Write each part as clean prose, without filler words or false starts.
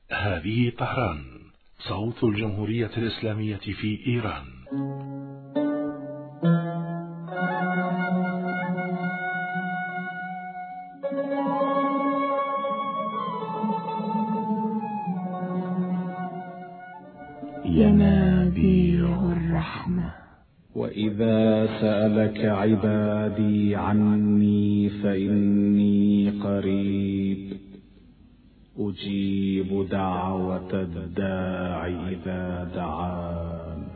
هذه طهران، صوت الجمهورية الإسلامية في إيران. ينابيع الرحمة. وإذا سألك عبادي عني فإني قريب أجيب دعوة الداع إذا دعان.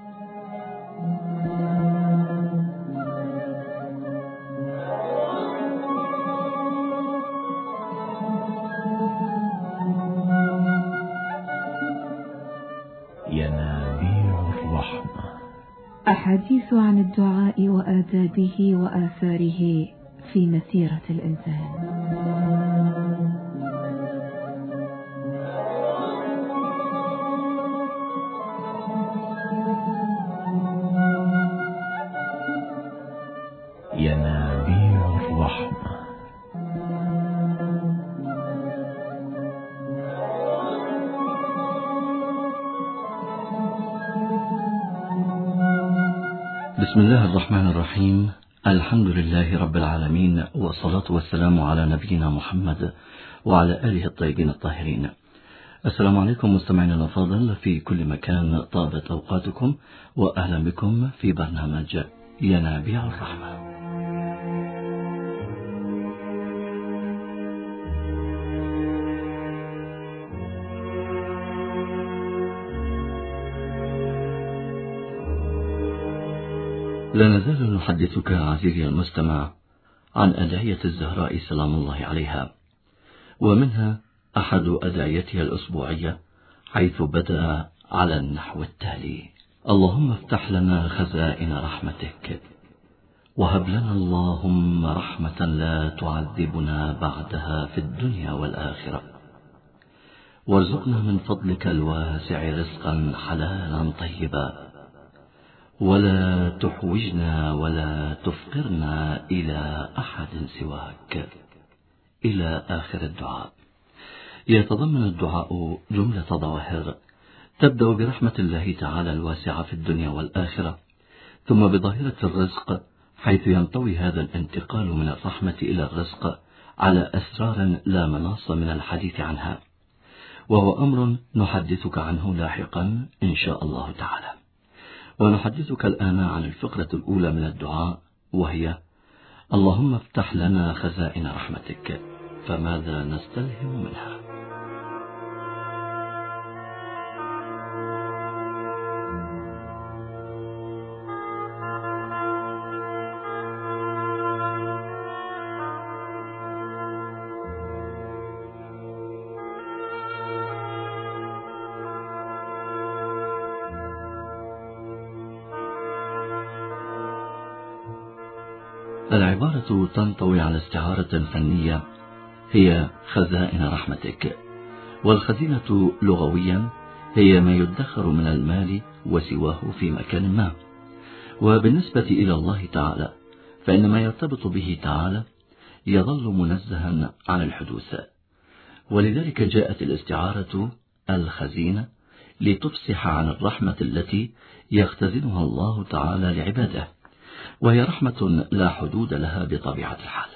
ينابيع الرحمة. أحاديث عن الدعاء وآدابه وآثاره في مسيرة الإنسان. ينابيع الرحمة. بسم الله الرحمن الرحيم. الحمد لله رب العالمين، والصلاة والسلام على نبينا محمد وعلى آله الطيبين الطاهرين. السلام عليكم مستمعينا الأفاضل في كل مكان، طابت أوقاتكم وأهلا بكم في برنامج ينابيع الرحمة. لا نزال نحدثك عزيزي المستمع عن أدعية الزهراء سلام الله عليها، ومنها أحد أدعيتها الأسبوعية، حيث بدأ على النحو التالي: اللهم افتح لنا خزائن رحمتك، وهب لنا اللهم رحمة لا تعذبنا بعدها في الدنيا والآخرة، وارزقنا من فضلك الواسع رزقا حلالا طيبا، ولا تحوجنا ولا تفقرنا إلى أحد سواك، إلى آخر الدعاء. يتضمن الدعاء جملة ظواهر تبدأ برحمة الله تعالى الواسعة في الدنيا والآخرة، ثم بظاهرة الرزق، حيث ينطوي هذا الانتقال من الرحمة إلى الرزق على أسرار لا مناص من الحديث عنها، وهو أمر نحدثك عنه لاحقا إن شاء الله تعالى. ونحدثك الآن عن الفقرة الأولى من الدعاء، وهي اللهم افتح لنا خزائن رحمتك. فماذا نستلهم منها؟ العبارة تنطوي على استعارة فنية هي خزائن رحمتك، والخزينة لغويا هي ما يدخر من المال وسواه في مكان ما. وبالنسبة إلى الله تعالى، فإن ما يرتبط به تعالى يظل منزها عن الحدوث، ولذلك جاءت الاستعارة الخزينة لتفسح عن الرحمة التي يختزنها الله تعالى لعباده، وهي رحمة لا حدود لها بطبيعة الحال،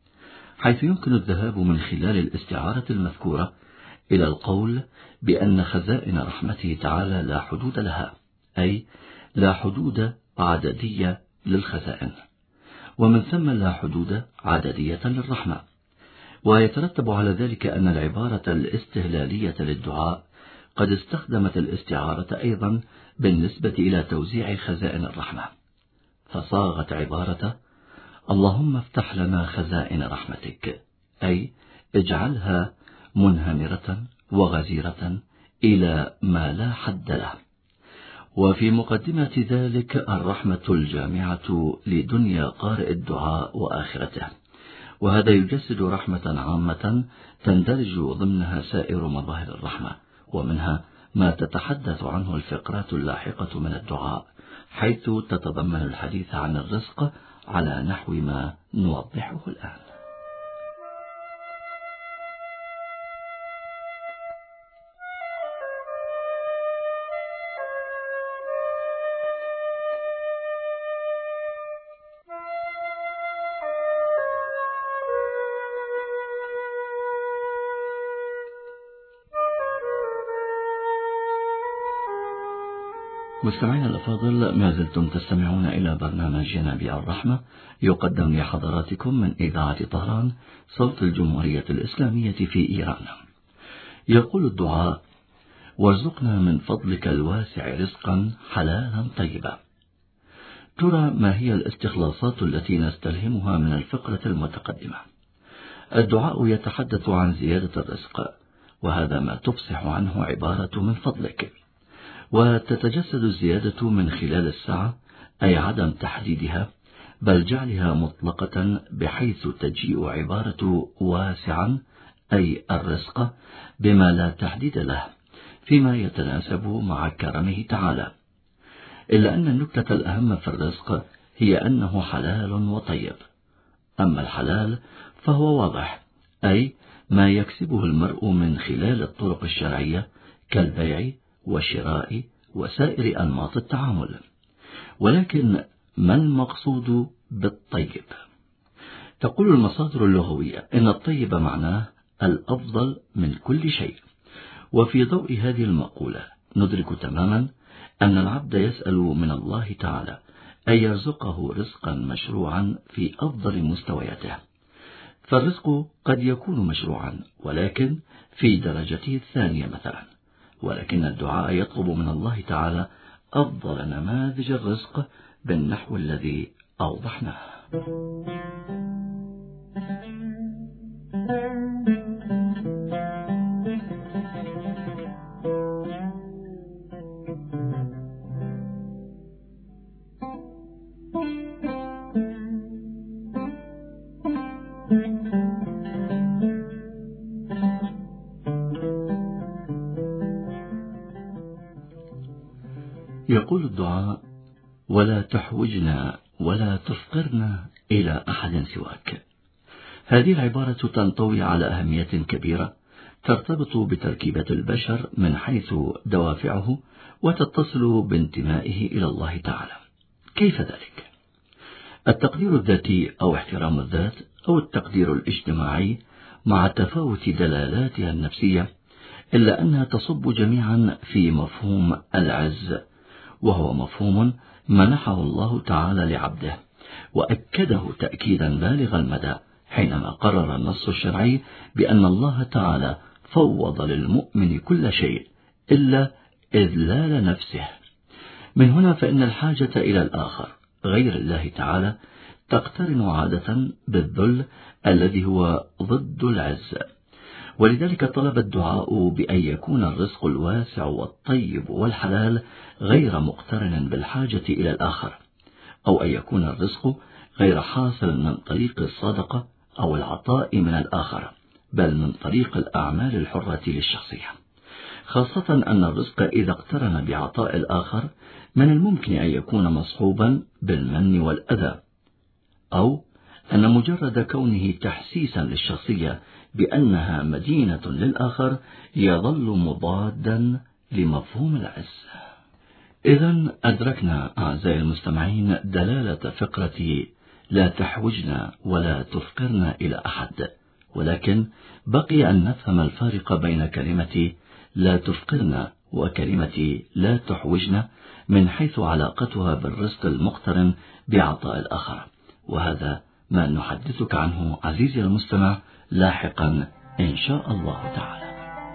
حيث يمكن الذهاب من خلال الاستعارة المذكورة إلى القول بأن خزائن رحمته تعالى لا حدود لها، أي لا حدود عددية للخزائن، ومن ثم لا حدود عددية للرحمة. ويترتب على ذلك أن العبارة الاستهلالية للدعاء قد استخدمت الاستعارة أيضا بالنسبة إلى توزيع خزائن الرحمة، فصاغت عبارة اللهم افتح لنا خزائن رحمتك، أي اجعلها منهمرة وغزيرة إلى ما لا حد له. وفي مقدمة ذلك الرحمة الجامعة لدنيا قارئ الدعاء وآخرته، وهذا يجسد رحمة عامة تندرج ضمنها سائر مظاهر الرحمة، ومنها ما تتحدث عنه الفقرات اللاحقة من الدعاء، حيث تتضمن الحديث عن الرزق على نحو ما نوضحه الآن. مستمعينا الأفاضل، ما زلتم تستمعون إلى برنامج ينابيع الرحمة، يقدم لحضراتكم من إذاعة طهران صوت الجمهورية الإسلامية في إيران. يقول الدعاء: وارزقنا من فضلك الواسع رزقا حلالا طيبا. ترى ما هي الاستخلاصات التي نستلهمها من الفقرة المتقدمة؟ الدعاء يتحدث عن زيادة الرزق، وهذا ما تفصح عنه عبارة من فضلك، وتتجسد الزيادة من خلال السعة، أي عدم تحديدها، بل جعلها مطلقة، بحيث تجيء عبارة واسعا أي الرزق بما لا تحديد له، فيما يتناسب مع كرمه تعالى. إلا أن النكتة الأهم في الرزق هي أنه حلال وطيب. أما الحلال فهو واضح، أي ما يكسبه المرء من خلال الطرق الشرعية كالبيع والشراء وسائر أنماط التعامل. ولكن ما المقصود بالطيب؟ تقول المصادر اللغوية إن الطيب معناه الأفضل من كل شيء. وفي ضوء هذه المقولة ندرك تماما أن العبد يسأل من الله تعالى أن يرزقه رزقا مشروعا في أفضل مستوياته. فالرزق قد يكون مشروعا ولكن في درجته الثانية مثلا، ولكن الدعاء يطلب من الله تعالى أفضل نماذج الرزق بالنحو الذي أوضحناه. يقول الدعاء: ولا تحوجنا ولا تفقرنا إلى أحد سواك. هذه العبارة تنطوي على أهمية كبيرة ترتبط بتركيبة البشر من حيث دوافعه، وتتصل بانتمائه إلى الله تعالى. كيف ذلك؟ التقدير الذاتي أو احترام الذات أو التقدير الاجتماعي مع تفاوت دلالاتها النفسية، إلا أنها تصب جميعا في مفهوم العز، وهو مفهوم منحه الله تعالى لعبده، وأكده تأكيدا بالغ المدى حينما قرر النص الشرعي بأن الله تعالى فوض للمؤمن كل شيء إلا إذلال نفسه. من هنا فإن الحاجة إلى الآخر غير الله تعالى تقترن عادة بالذل الذي هو ضد العز. ولذلك طلب الدعاء بأن يكون الرزق الواسع والطيب والحلال غير مقترن بالحاجة إلى الآخر، أو أن يكون الرزق غير حاصل من طريق الصدقة أو العطاء من الآخر، بل من طريق الأعمال الحرة للشخصية، خاصة أن الرزق إذا اقترن بعطاء الآخر من الممكن أن يكون مصحوبا بالمن والأذى، أو أن مجرد كونه تحسيسا للشخصية بأنها مدينة للآخر يظل مضادا لمفهوم العز. إذن أدركنا أعزائي المستمعين دلالة فقرة لا تحوجنا ولا تفقرنا إلى أحد، ولكن بقي أن نفهم الفارق بين كلمة لا تفقرنا وكلمة لا تحوجنا من حيث علاقتها بالرزق المقترن بعطاء الآخر، وهذا ما نحدثك عنه عزيزي المستمع لاحقا إن شاء الله تعالى.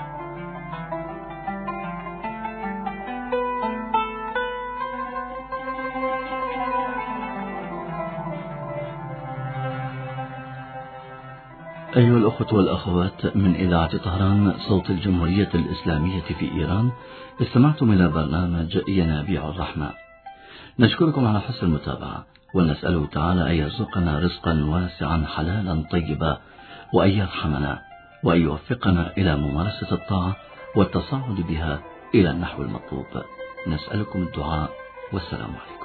أيها الأخوة والأخوات من إذاعة طهران صوت الجمهورية الإسلامية في إيران، استمعتم إلى برنامج ينابيع الرحمة. نشكركم على حسن المتابعة، ونسأله تعالى أن يرزقنا رزقا واسعا حلالا طيبا، وأن يرحمنا وأن يوفقنا إلى ممارسة الطاعة والتصاعد بها إلى النحو المطلوب. نسألكم الدعاء، والسلام عليكم.